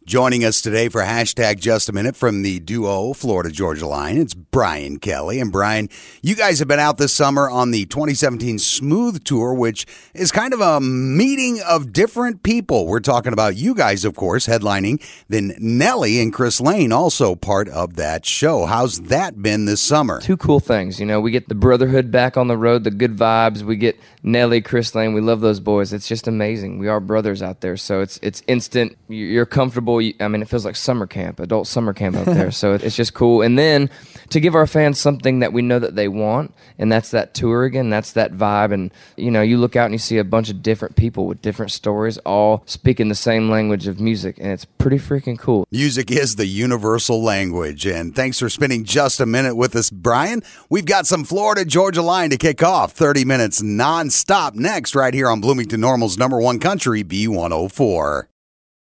Joining us today for hashtag Just a Minute from the duo Florida Georgia Line, it's Brian Kelly. And Brian, you guys have been out this summer on the 2017 Smooth Tour, which is kind of a meeting of different people. We're talking about you guys, of course, headlining. Then Nelly and Chris Lane also part of that show. How's that been this summer? Two cool things. You know, we get the brotherhood back on the road, the good vibes. We get Nelly, Chris Lane. We love those boys. It's just amazing. We are brothers out there. So it's instant. You're comfortable. I mean, it feels like summer camp, adult summer camp out there. So it's just cool. And then to give our fans something that we know that they want, and that's that tour again, that's that vibe. And, you know, you look out and you see a bunch of different people with different stories, all speaking the same language of music, and it's pretty freaking cool. Music is the universal language. And thanks for spending just a minute with us, Brian. We've got some Florida Georgia Line to kick off. 30 minutes nonstop next right here on Bloomington Normal's #1 country, B104.